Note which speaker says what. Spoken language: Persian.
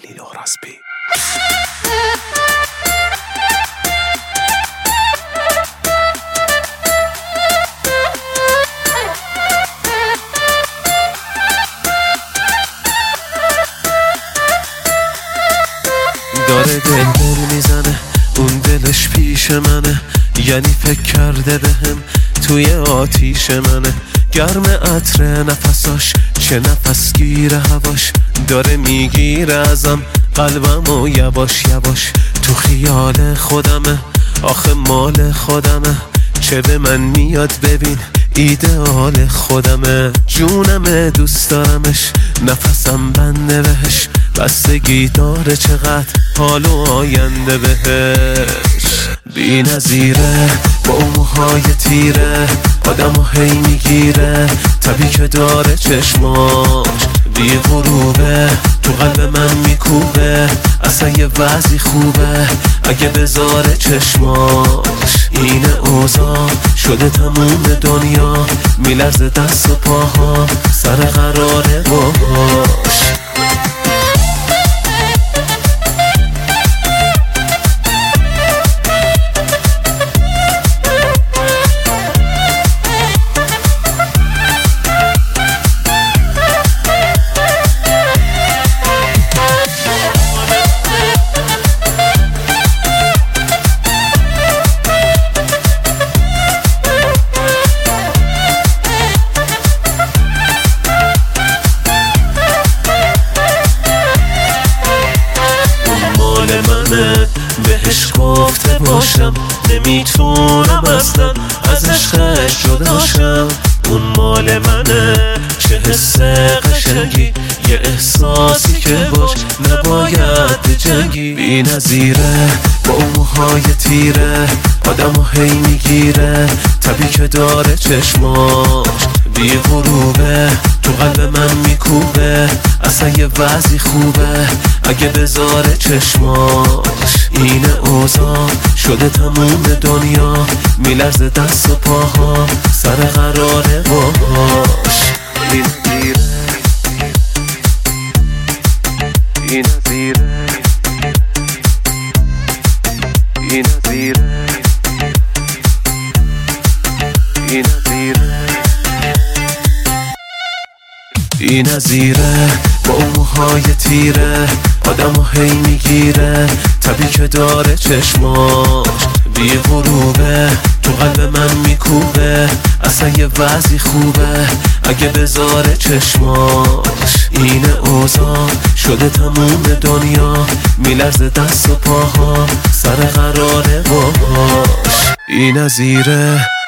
Speaker 1: علی نورازبی.
Speaker 2: داره دل میزنه، اون دلش پیش منه، یعنی فکر کرده بهم توی آتیش منه. گرم عطر نفساش، چه نفس گیره هواش، داره میگیره ازم قلبم و یواش یواش. تو خیال خودمه، آخه مال خودمه، چه به من میاد ببین ایدئال خودمه. جونمه دوست دارمش، نفسم بنده بهش، بستگی داره چقدر حال و آینده بهش. بی نظیره با اون موهای تیره، آدمو هی میگیره، طبی که داره چشماش بی غروبه، تو قلب من میکوبه، اصلا یه وضعی خوبه اگه بذاره چشماش. این اوضاع شده تموم دنیا، میلرزه دست و پاها سر قراره باش. بهش گفته باشم نمیتونم اصلا از عشقش جداشم. اون مال منه، چه حس قشنگی، یه احساسی که باش نباید بجنگی. بی نظیره با اون موهای تیره، آدمو هی میگیره، طبی که داره چشماش بی غروبه، تو قلب من میکوبه، اصلا یه وضعی خوبه اگه بذاره چشماش. این اوضاع شده تموم دنیا، میلرزه دست و پاها سر قراره باش. این نظیره، این نظیره، این نظیره، این نظیره، این نظیره با اون موهای تیره، آدمو هی میگیره، طبی که داره چشماش بی غروبه، تو قلب من میکوبه، اصلا یه وضعی خوبه اگه بذاره چشماش. این اوضاع شده تموم دنیا، میلرزه دست و پاها سر قراره باش. این نظیره.